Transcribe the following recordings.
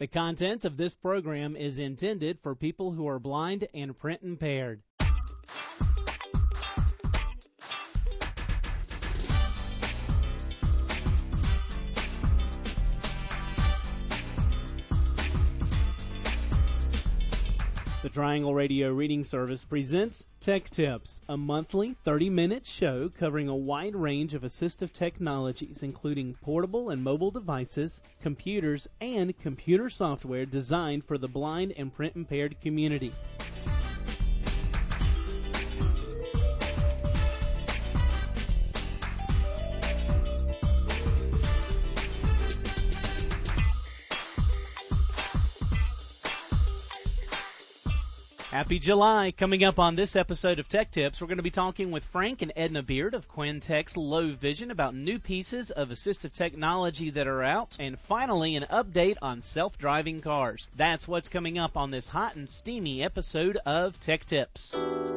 The content of this program is intended for people who are blind and print impaired. The Triangle Radio Reading Service presents Tech Tips, a monthly 30-minute show covering a wide range of assistive technologies, including portable and mobile devices, computers, and computer software designed for the blind and print-impaired community. Happy July! Coming up on this episode of Tech Tips, we're going to be talking with Frank and Edna Beard of Quintex Low Vision about new pieces of assistive technology that are out, and finally an update on self-driving cars. That's what's coming up on this hot and steamy episode of Tech Tips.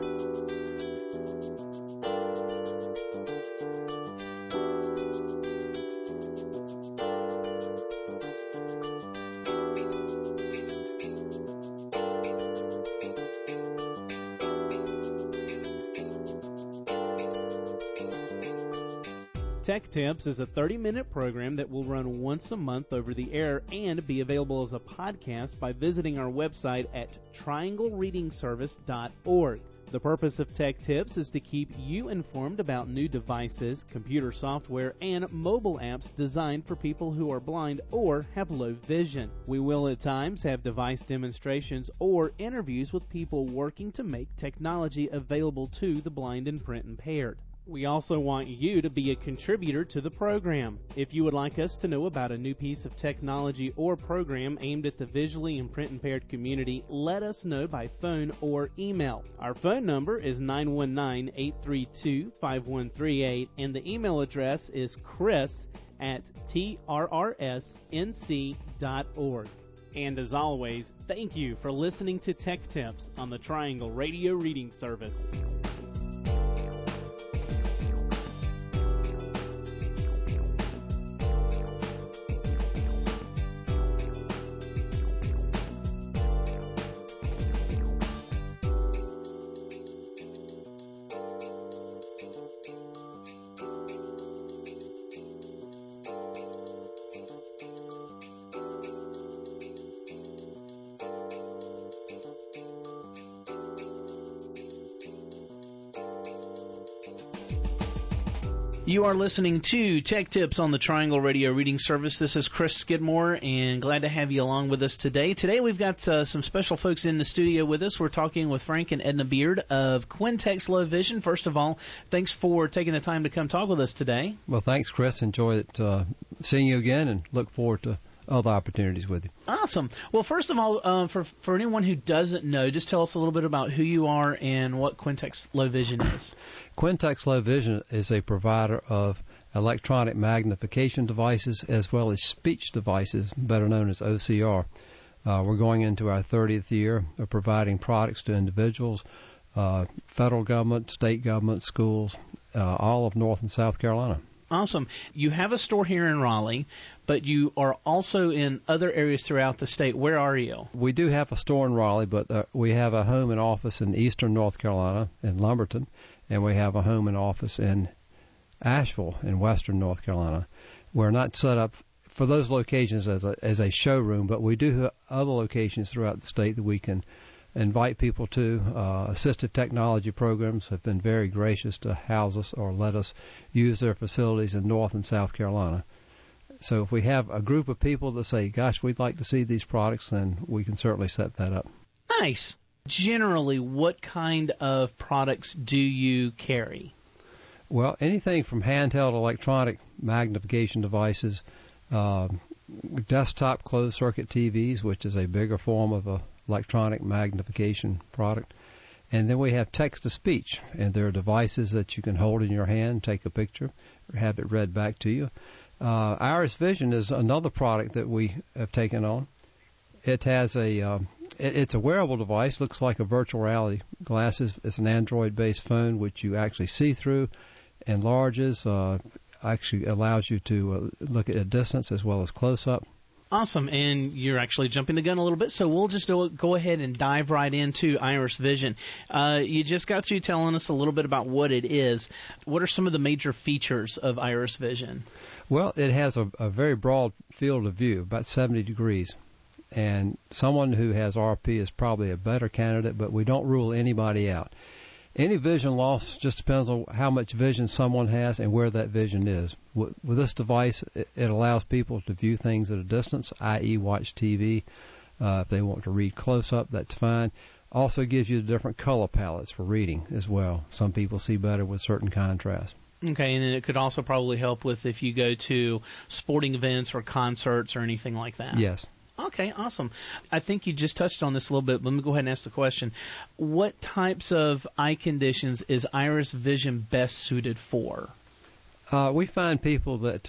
Tech Tips is a 30-minute program that will run once a month over the air and be available as a podcast by visiting our website at trianglereadingservice.org. The purpose of Tech Tips is to keep you informed about new devices, computer software, and mobile apps designed for people who are blind or have low vision. We will at times have device demonstrations or interviews with people working to make technology available to the blind and print impaired. We also want you to be a contributor to the program. If you would like us to know about a new piece of technology or program aimed at the visually and print-impaired community, let us know by phone or email. Our phone number is 919-832-5138, and the email address is chris@trrsnc.org. And as always, thank you for listening to Tech Tips on the Triangle Radio Reading Service. You are listening to Tech Tips on the Triangle Radio Reading Service. This is Chris Skidmore, and glad to have you along with us today. Today we've got some special folks in the studio with us. We're talking with Frank and Edna Beard of Quintex Low Vision. First of all, thanks for taking the time to come talk with us today. Well, thanks, Chris. Enjoy seeing you again, and look forward to other opportunities with you. Awesome. Well, first of all, for anyone who doesn't know, just tell us a little bit about who you are and what Quintex Low Vision is. Quintex Low Vision is a provider of electronic magnification devices as well as speech devices, better known as OCR. We're going into our 30th year of providing products to individuals, federal government, state government, schools, all of North and South Carolina. Awesome. You have a store here in Raleigh, but you are also in other areas throughout the state. Where are you? We do have a store in Raleigh, but we have a home and office in eastern North Carolina, in Lumberton, and we have a home and office in Asheville, in western North Carolina. We're not set up for those locations as a showroom, but we do have other locations throughout the state that we can invite people to. Assistive technology programs have been very gracious to house us or let us use their facilities in North and South Carolina. So if we have a group of people that say, gosh, we'd like to see these products, then we can certainly set that up. Nice. Generally, what kind of products do you carry? Well, anything from handheld electronic magnification devices, desktop closed-circuit TVs, which is a bigger form of a electronic magnification product. And then we have text-to-speech, and there are devices that you can hold in your hand, take a picture, or have it read back to you. Iris Vision is another product that we have taken on. It has it's a wearable device, looks like a virtual reality glasses. It's an Android-based phone which you actually see through, enlarges, actually allows you to look at a distance as well as close-up. Awesome. And you're actually jumping the gun a little bit, so we'll just go ahead and dive right into Iris Vision. You just got through telling us a little bit about what it is. What are some of the major features of Iris Vision? Well, it has a very broad field of view, about 70 degrees. And someone who has RP is probably a better candidate, but we don't rule anybody out. Any vision loss just depends on how much vision someone has and where that vision is. With this device, it allows people to view things at a distance, i.e. watch TV. If they want to read close-up, that's fine. Also gives you different color palettes for reading as well. Some people see better with certain contrast. Okay, and then it could also probably help with if you go to sporting events or concerts or anything like that. Yes. Okay, awesome. I think you just touched on this a little bit. Let me go ahead and ask the question. What types of eye conditions is Iris Vision best suited for? We find people that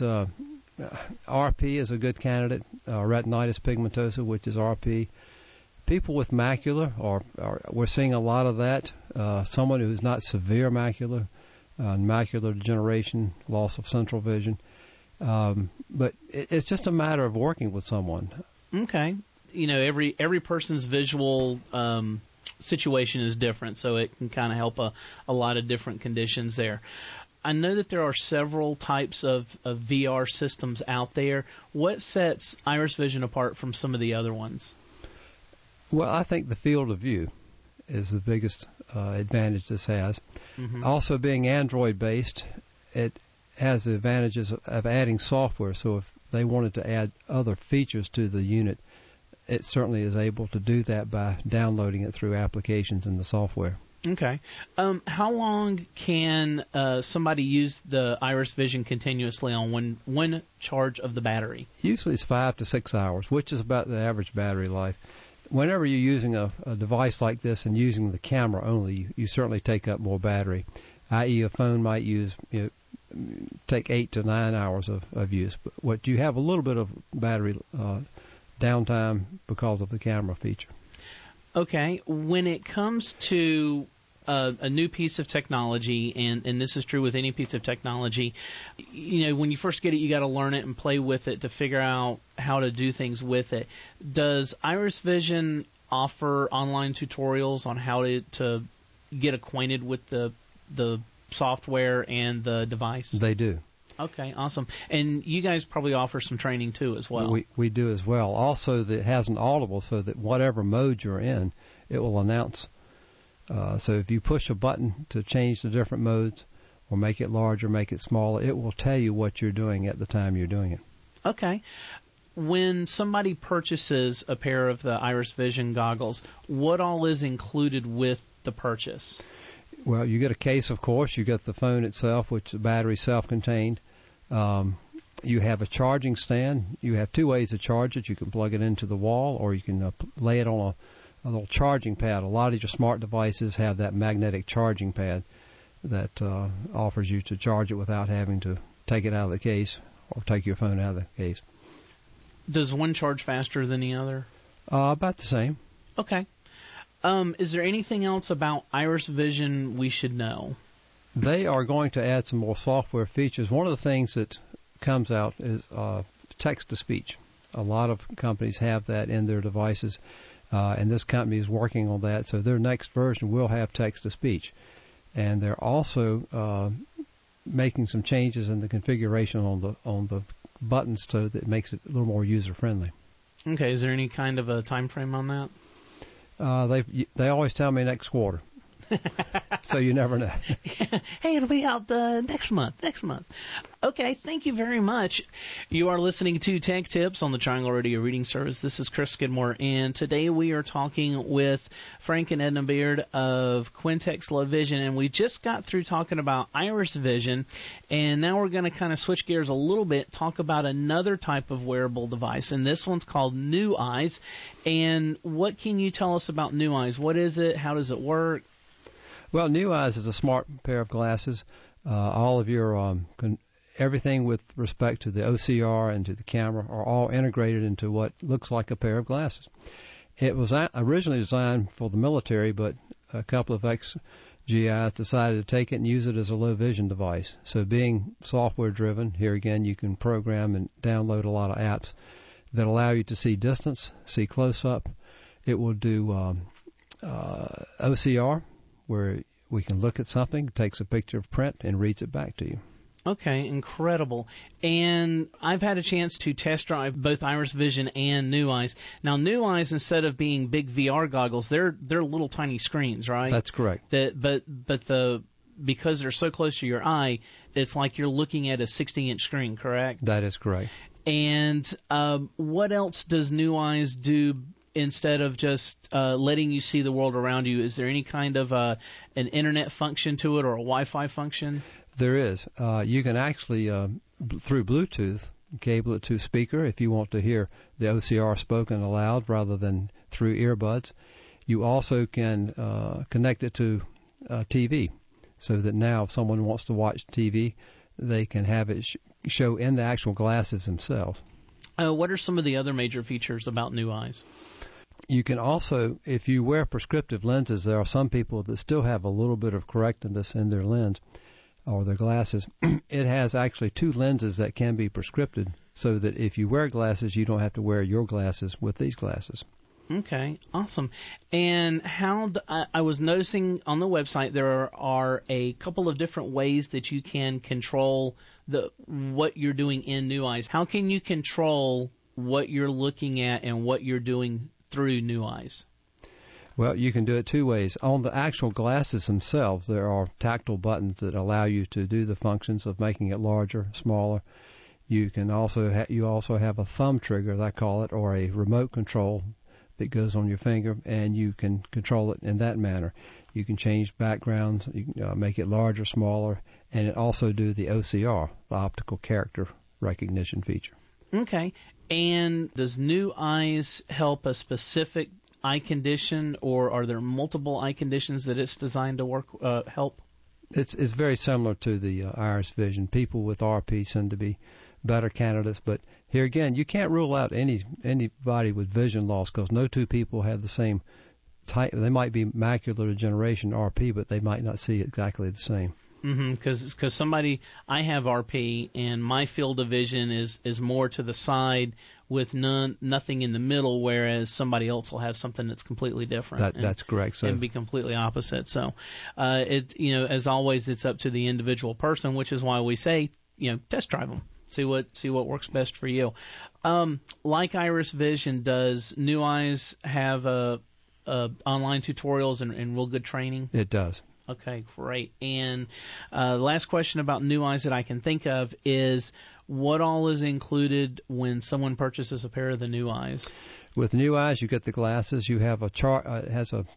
RP is a good candidate, retinitis pigmentosa, which is RP. People with macular, we're seeing a lot of that. Someone who's not severe macular degeneration, loss of central vision. But it's just a matter of working with someone. Okay. You know, every person's visual situation is different, so it can kind of help a lot of different conditions there. I know that there are several types of VR systems out there. What sets Iris Vision apart from some of the other ones? Well, I think the field of view is the biggest advantage this has. Mm-hmm. Also, being Android-based, it has the advantages of adding software, so if they wanted to add other features to the unit, it certainly is able to do that by downloading it through applications in the software. Okay. How long can somebody use the Iris Vision continuously on one charge of the battery? Usually it's 5 to 6 hours, which is about the average battery life. Whenever you're using a device like this and using the camera only, you certainly take up more battery, i.e. a phone might take 8 to 9 hours of use. But what you have a little bit of battery downtime because of the camera feature. Okay. When it comes to a new piece of technology, and this is true with any piece of technology, you know, when you first get it, you got to learn it and play with it to figure out how to do things with it. Does Iris Vision offer online tutorials on how to get acquainted with the software and the device? They do. Okay, awesome. And you guys probably offer some training too as well. We do as well. Also, that it has an audible so that whatever mode you're in, it will announce. So if you push a button to change the different modes or make it larger, make it smaller, it will tell you what you're doing at the time you're doing it. Okay. When somebody purchases a pair of the Iris Vision goggles, what all is included with the purchase? Well, you get a case, of course. You get the phone itself, which the battery is self-contained. You have a charging stand. You have two ways to charge it. You can plug it into the wall, or you can lay it on a little charging pad. A lot of your smart devices have that magnetic charging pad that offers you to charge it without having to take it out of the case or take your phone out of the case. Does one charge faster than the other? About the same. Okay. Is there anything else about Iris Vision we should know? They are going to add some more software features. One of the things that comes out is text-to-speech. A lot of companies have that in their devices, and this company is working on that. So their next version will have text-to-speech. And they're also making some changes in the configuration on the buttons so that it makes it a little more user-friendly. Okay. Is there any kind of a time frame on that? They always tell me next quarter. So you never know. Hey, it'll be out next month. Okay, thank you very much. You are listening to Tech Tips on the Triangle Radio Reading Service. This is Chris Skidmore, and today we are talking with Frank and Edna Beard of Quintex Low Vision, and we just got through talking about Iris Vision, and now we're going to kind of switch gears a little bit, talk about another type of wearable device, and this one's called New Eyes. And what can you tell us about New Eyes? What is it? How does it work? Well, New Eyes is a smart pair of glasses. All of your everything with respect to the OCR and to the camera are all integrated into what looks like a pair of glasses. It was originally designed for the military, but a couple of ex-GIs decided to take it and use it as a low vision device. So being software driven, here again you can program and download a lot of apps that allow you to see distance, see close-up. It will do OCR, where we can look at something, takes a picture of print, and reads it back to you. Okay, incredible. And I've had a chance to test drive both Iris Vision and New Eyes. Now, New Eyes, instead of being big VR goggles, they're little tiny screens, right? That's correct. Because they're so close to your eye, it's like you're looking at a 60-inch screen, correct? That is correct. And what else does New Eyes do instead of just letting you see the world around you? Is there any kind of an internet function to it or a Wi-Fi function? There is. You can actually, through Bluetooth, cable it to speaker if you want to hear the OCR spoken aloud rather than through earbuds. You also can connect it to TV, so that now if someone wants to watch TV, they can have it show in the actual glasses themselves. What are some of the other major features about New Eyes? You can also, if you wear prescriptive lenses, there are some people that still have a little bit of correctness in their lens or their glasses. It has actually two lenses that can be prescripted, so that if you wear glasses, you don't have to wear your glasses with these glasses. Okay, awesome. And I was noticing on the website there are a couple of different ways that you can control what you're doing in New Eyes. How can you control what you're looking at and what you're doing through New Eyes? Well, you can do it two ways. On the actual glasses themselves, there are tactile buttons that allow you to do the functions of making it larger, smaller. You can also have a thumb trigger, I call it, or a remote control that goes on your finger, and you can control it in that manner. You can change backgrounds, you can make it larger, smaller, and it also do the OCR, the optical character recognition feature. Okay. And does New Eyes help a specific eye condition, or are there multiple eye conditions that it's designed to help? It's very similar to the Iris Vision. People with RP seem to be better candidates, but here again, you can't rule out anybody with vision loss, because no two people have the same type. They might be macular degeneration RP, but they might not see exactly the same. Because I have RP, and my field of vision is more to the side with nothing in the middle, whereas somebody else will have something that's completely different. That's correct. So, and be completely opposite. So, as always, it's up to the individual person, which is why we say, test drive them. See what works best for you. Like Iris Vision, does New Eyes have online tutorials and real good training? It does. Okay, great. And the last question about New Eyes that I can think of is, what all is included when someone purchases a pair of the New Eyes? With New Eyes, you get the glasses. You have it has a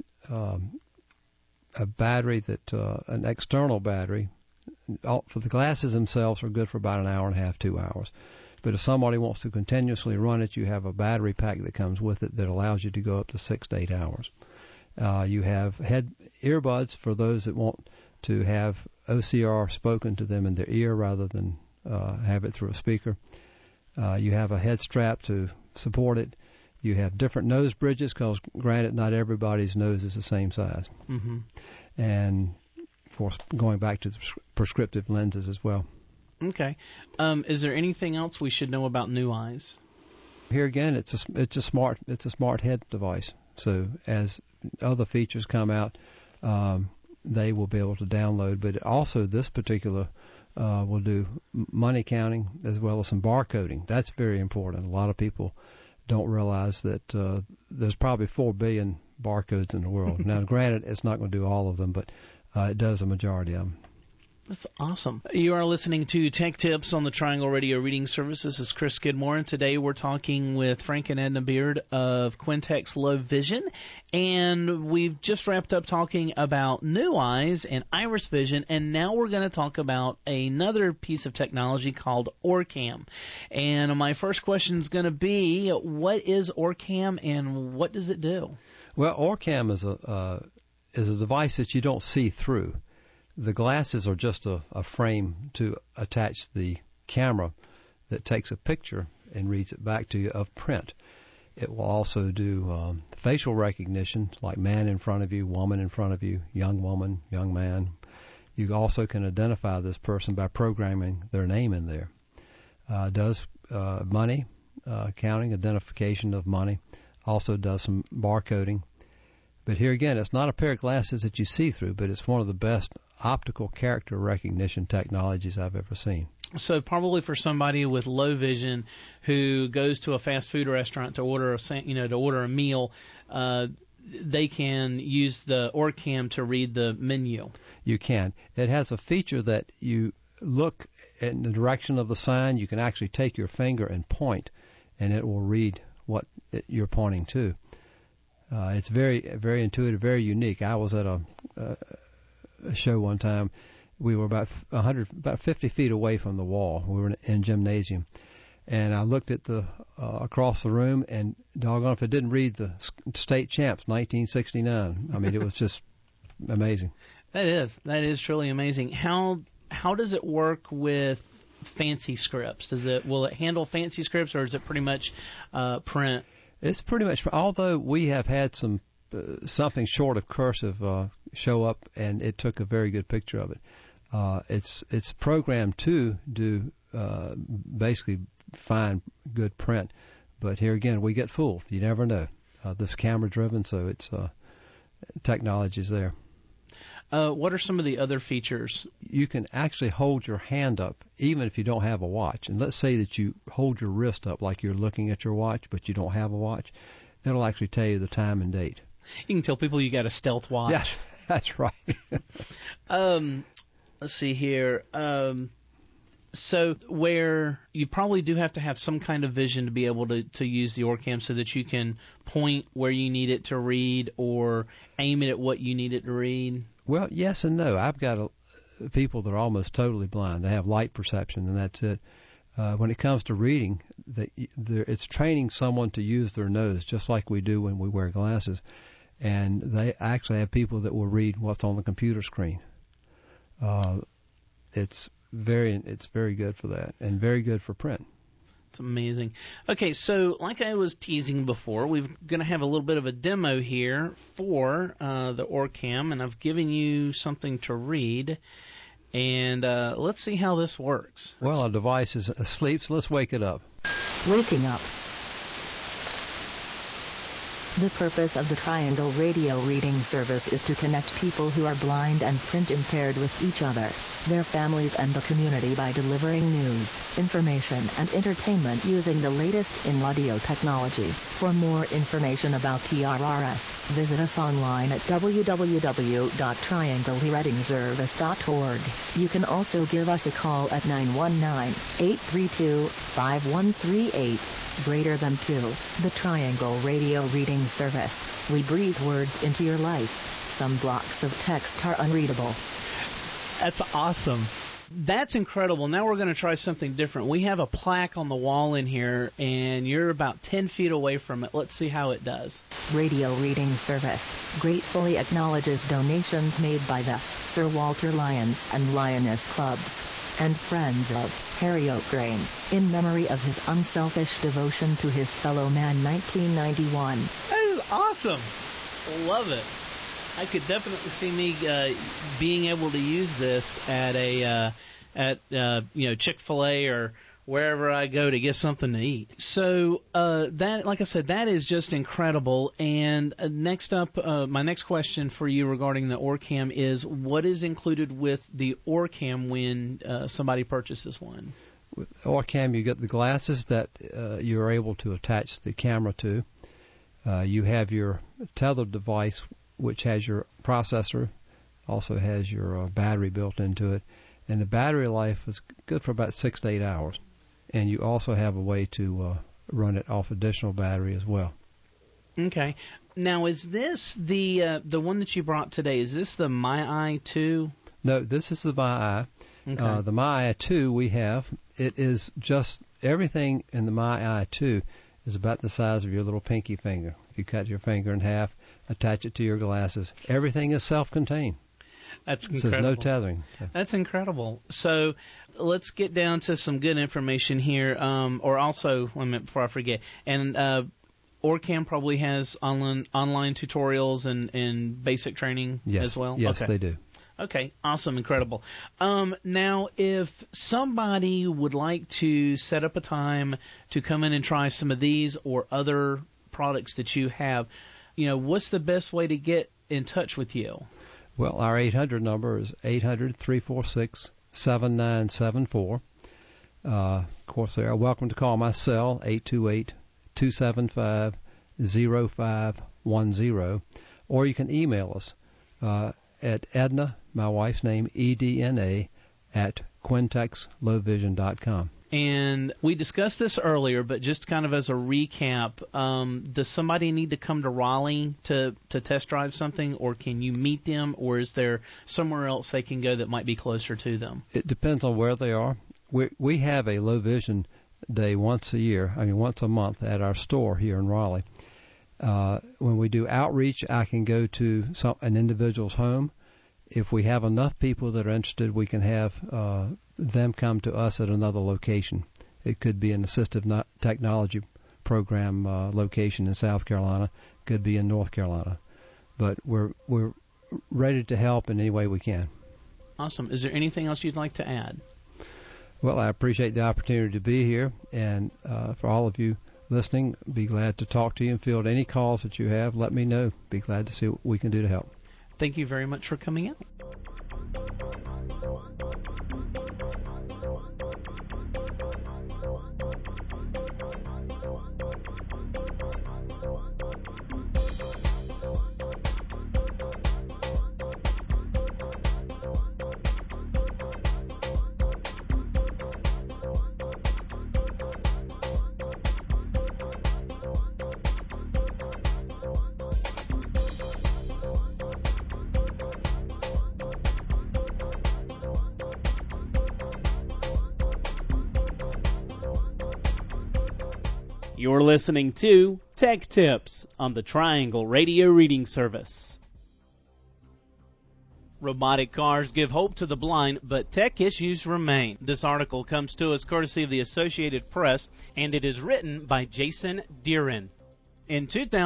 battery an external battery. For the glasses themselves are good for about an hour and a half, 2 hours. But if somebody wants to continuously run it, you have a battery pack that comes with it that allows you to go up to 6 to 8 hours. You have earbuds for those that want to have OCR spoken to them in their ear rather than have it through a speaker. You have a head strap to support it. You have different nose bridges, because granted, not everybody's nose is the same size. Mm-hmm. And of course, going back to the prescriptive lenses as well. Okay. Is there anything else we should know about New Eyes? Here again, it's a smart head device. So as other features come out, they will be able to download. But also, this particular will do money counting as well as some barcoding. That's very important. A lot of people don't realize that there's probably 4 billion barcodes in the world. Now, granted, it's not going to do all of them, but it does a majority of them. That's awesome. You are listening to Tech Tips on the Triangle Radio Reading Service. This is Chris Skidmore, and today we're talking with Frank and Edna Beard of Quintex Low Vision, and we've just wrapped up talking about New Eyes and Iris Vision, and now we're going to talk about another piece of technology called OrCam. And my first question is going to be, what is OrCam and what does it do? Well, OrCam is a device that you don't see through. The glasses are just a frame to attach the camera that takes a picture and reads it back to you of print. It will also do facial recognition, like man in front of you, woman in front of you, young woman, young man. You also can identify this person by programming their name in there. Does money counting, identification of money. Also does some barcoding. But here again, it's not a pair of glasses that you see through, but it's one of the best optical character recognition technologies I've ever seen. So probably for somebody with low vision who goes to a fast food restaurant to order a meal, they can use the OrCam to read the menu. You can. It has a feature that you look in the direction of the sign. You can actually take your finger and point, and it will read what you're pointing to. It's very, very intuitive, very unique. I was at a show one time. We were about 50 feet away from the wall. We were in a gymnasium, and I looked at the across the room, and doggone if it didn't read the state champs, 1969. I mean, it was just amazing. That is truly amazing. How does it work with fancy scripts? Will it handle fancy scripts, or is it pretty much print? It's pretty much, although we have had some something short of cursive show up, and it took a very good picture of it. It's programmed to do basically fine, good print, but here again we get fooled. You never know. This camera driven, so it's technology's there. What are some of the other features? You can actually hold your hand up even if you don't have a watch. And let's say that you hold your wrist up like you're looking at your watch, but you don't have a watch. It'll actually tell you the time and date. You can tell people you got a stealth watch. Yes, that's right. Let's see here. So where you probably do have to have some kind of vision to be able to use the OrCam so that you can point where you need it to read or aim it at what you need it to read. Well, yes and no. I've got people that are almost totally blind. They have light perception, and that's it. When it comes to reading, it's training someone to use their nose, just like we do when we wear glasses. And they actually have people that will read what's on the computer screen. It's very good for that, and very good for print. It's amazing. Okay, so like I was teasing before, we're going to have a little bit of a demo here for the OrCam, and I've given you something to read, and let's see how this works. Well, our device is asleep, so let's wake it up. Waking up. The purpose of the Triangle Radio Reading Service is to connect people who are blind and print impaired with each other, their families and the community by delivering news, information and entertainment using the latest in audio technology. For more information about TRRS, visit us online at www.trianglereadingservice.org. You can also give us a call at 919-832-5138. Greater than 2, the Triangle Radio Reading Service. We breathe words into your life. Some blocks of text are unreadable. That's awesome. That's incredible. Now we're going to try something different. We have a plaque on the wall in here, and you're about 10 feet away from it. Let's see how it does. Radio Reading Service gratefully acknowledges donations made by the Sir Walter Lions and Lioness Clubs and Friends of Harry O'Grain, in memory of his unselfish devotion to his fellow man. 1991. That is awesome. Love it. I could definitely see me being able to use this at Chick-fil-A or wherever I go to get something to eat. So that, like I said, that is just incredible. And next up, my next question for you regarding the OrCam is, what is included with the OrCam when somebody purchases one? With OrCam, you get the glasses that you're able to attach the camera to. You have your tethered device, which has your processor, also has your battery built into it. And the battery life is good for about 6 to 8 hours. And you also have a way to run it off additional battery as well. Okay. Now, is this the one that you brought today? Is this the MyEye 2? No, this is the MyEye. Okay. The MyEye 2 we have, it is just everything in the MyEye 2 is about the size of your little pinky finger. If you cut your finger in half, attach it to your glasses, everything is self-contained. That's incredible. So there's no tethering. That's incredible. So let's get down to some good information here. Or also, wait a minute before I forget. And OrCam probably has online tutorials and basic training as well? Yes, okay. They do. Okay, awesome, incredible. Now, if somebody would like to set up a time to come in and try some of these or other products that you have, what's the best way to get in touch with you? Well, our 800 number is 800-346-7974. Of course, they are welcome to call my cell, 828-275-0510, or you can email us at Edna, my wife's name, EDNA, at quintexlowvision.com. And we discussed this earlier, but just kind of as a recap, does somebody need to come to Raleigh to test drive something, or can you meet them, or is there somewhere else they can go that might be closer to them? It depends on where they are. We have a low vision day once a month at our store here in Raleigh. When we do outreach, I can go to an individual's home. If we have enough people that are interested, we can have them come to us at another location. It could be an assistive technology program location in South Carolina. Could be in North Carolina. But we're ready to help in any way we can. Awesome. Is there anything else you'd like to add? Well, I appreciate the opportunity to be here, and for all of you listening, be glad to talk to you and field any calls that you have. Let me know. Be glad to see what we can do to help. Thank you very much for coming out. You're listening to Tech Tips on the Triangle Radio Reading Service. Robotic cars give hope to the blind, but tech issues remain. This article comes to us courtesy of the Associated Press, and it is written by Jason Deeren. In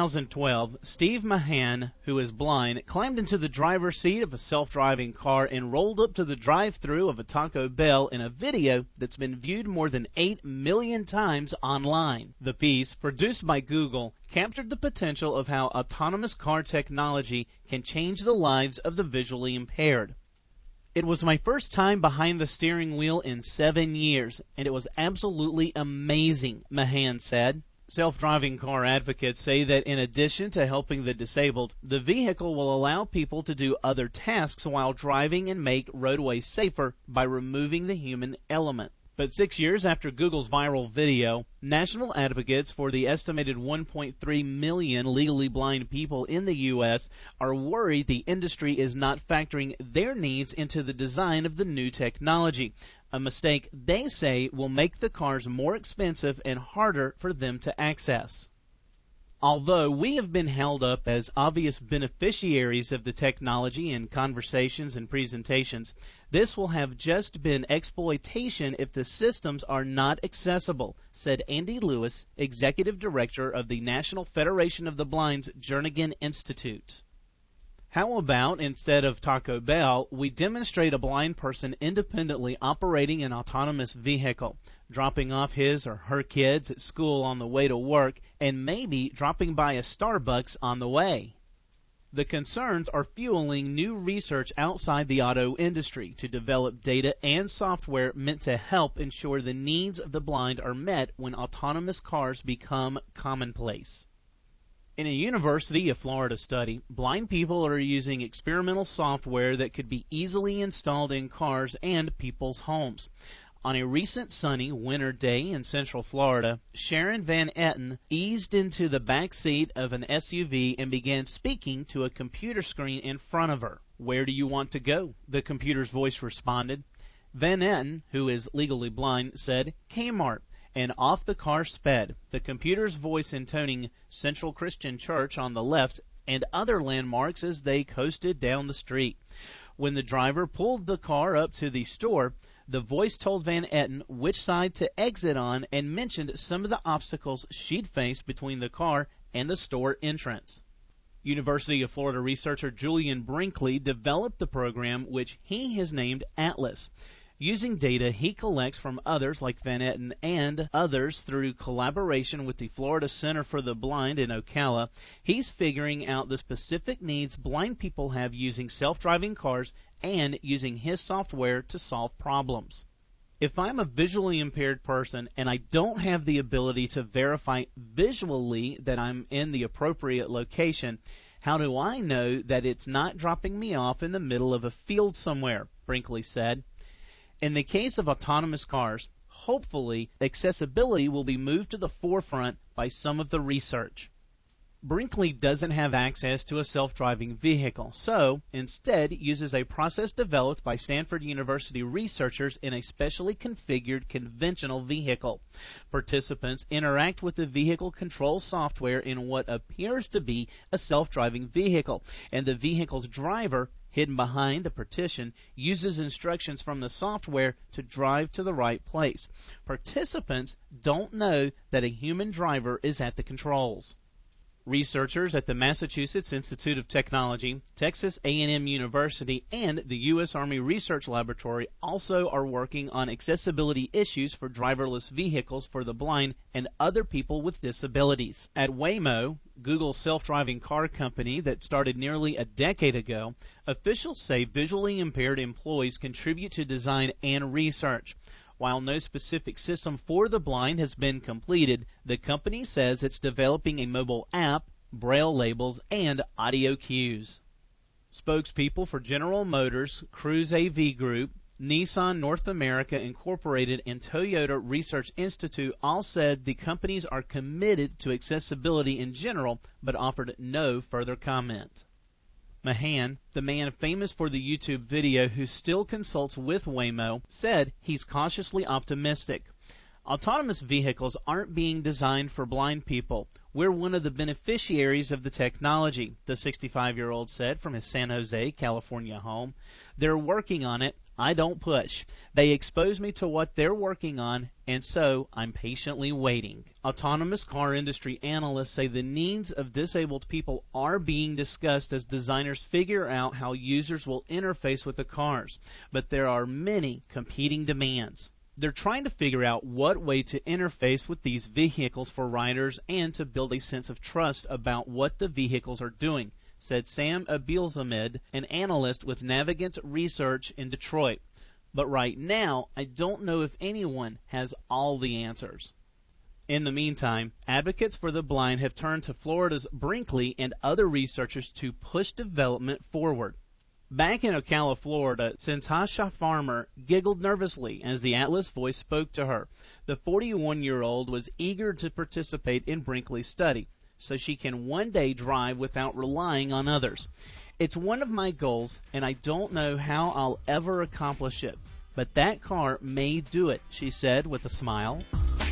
2012, Steve Mahan, who is blind, climbed into the driver's seat of a self-driving car and rolled up to the drive-thru of a Taco Bell in a video that's been viewed more than 8 million times online. The piece, produced by Google, captured the potential of how autonomous car technology can change the lives of the visually impaired. It was my first time behind the steering wheel in 7 years, and it was absolutely amazing, Mahan said. Self-driving car advocates say that in addition to helping the disabled, the vehicle will allow people to do other tasks while driving and make roadways safer by removing the human element. But 6 years after Google's viral video, national advocates for the estimated 1.3 million legally blind people in the U.S. are worried the industry is not factoring their needs into the design of the new technology, a mistake they say will make the cars more expensive and harder for them to access. Although we have been held up as obvious beneficiaries of the technology in conversations and presentations, this will have just been exploitation if the systems are not accessible, said Andy Lewis, Executive Director of the National Federation of the Blind's Jernigan Institute. How about, instead of Taco Bell, we demonstrate a blind person independently operating an autonomous vehicle, dropping off his or her kids at school on the way to work, and maybe dropping by a Starbucks on the way. The concerns are fueling new research outside the auto industry to develop data and software meant to help ensure the needs of the blind are met when autonomous cars become commonplace. In a University of Florida study, blind people are using experimental software that could be easily installed in cars and people's homes. On a recent sunny winter day in Central Florida, Sharon Van Etten eased into the back seat of an SUV and began speaking to a computer screen in front of her. "Where do you want to go?" the computer's voice responded. Van Etten, who is legally blind, said, "Kmart," and off the car sped, the computer's voice intoning Central Christian Church on the left and other landmarks as they coasted down the street. When the driver pulled the car up to the store, the voice told Van Etten which side to exit on and mentioned some of the obstacles she'd faced between the car and the store entrance. University of Florida researcher Julian Brinkley developed the program, which he has named Atlas. Using data he collects from others like Van Etten and others through collaboration with the Florida Center for the Blind in Ocala, he's figuring out the specific needs blind people have using self-driving cars and using his software to solve problems. If I'm a visually impaired person and I don't have the ability to verify visually that I'm in the appropriate location, how do I know that it's not dropping me off in the middle of a field somewhere? Brinkley said. In the case of autonomous cars, hopefully accessibility will be moved to the forefront by some of the research. Brinkley doesn't have access to a self-driving vehicle, so instead uses a process developed by Stanford University researchers in a specially configured conventional vehicle. Participants interact with the vehicle control software in what appears to be a self-driving vehicle, and the vehicle's driver, hidden behind a partition, uses instructions from the software to drive to the right place. Participants don't know that a human driver is at the controls. Researchers at the Massachusetts Institute of Technology, Texas A&M University, and the U.S. Army Research Laboratory also are working on accessibility issues for driverless vehicles for the blind and other people with disabilities. At Waymo, Google's self-driving car company that started nearly a decade ago, officials say visually impaired employees contribute to design and research. While no specific system for the blind has been completed, the company says it's developing a mobile app, braille labels, and audio cues. Spokespeople for General Motors, Cruise AV Group, Nissan North America Incorporated, and Toyota Research Institute all said the companies are committed to accessibility in general, but offered no further comment. Mahan, the man famous for the YouTube video who still consults with Waymo, said he's cautiously optimistic. Autonomous vehicles aren't being designed for blind people. We're one of the beneficiaries of the technology, the 65-year-old said from his San Jose, California home. They're working on it. I don't push. They expose me to what they're working on, and so I'm patiently waiting. Autonomous car industry analysts say the needs of disabled people are being discussed as designers figure out how users will interface with the cars, but there are many competing demands. They're trying to figure out what way to interface with these vehicles for riders and to build a sense of trust about what the vehicles are doing, said Sam Abilzamid, an analyst with Navigant Research in Detroit. But right now, I don't know if anyone has all the answers. In the meantime, advocates for the blind have turned to Florida's Brinkley and other researchers to push development forward. Back in Ocala, Florida, Sentasha Farmer giggled nervously as the Atlas voice spoke to her. The 41-year-old was eager to participate in Brinkley's study, so she can one day drive without relying on others. It's one of my goals, and I don't know how I'll ever accomplish it, but that car may do it, she said with a smile.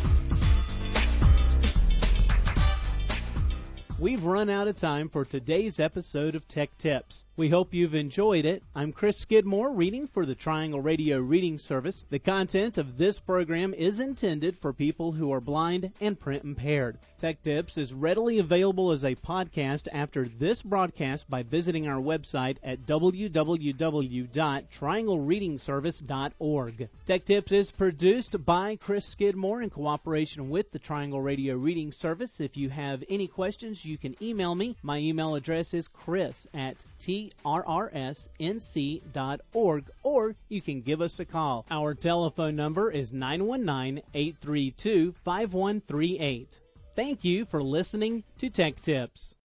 We've run out of time for today's episode of Tech Tips. We hope you've enjoyed it. I'm Chris Skidmore, reading for the Triangle Radio Reading Service. The content of this program is intended for people who are blind and print impaired. Tech Tips is readily available as a podcast after this broadcast by visiting our website at www.trianglereadingservice.org. Tech Tips is produced by Chris Skidmore in cooperation with the Triangle Radio Reading Service. If you have any questions, you can email me. My email address is chris@trrsnc.org, or you can give us a call. Our telephone number is 919-832-5138. Thank you for listening to Tech Tips.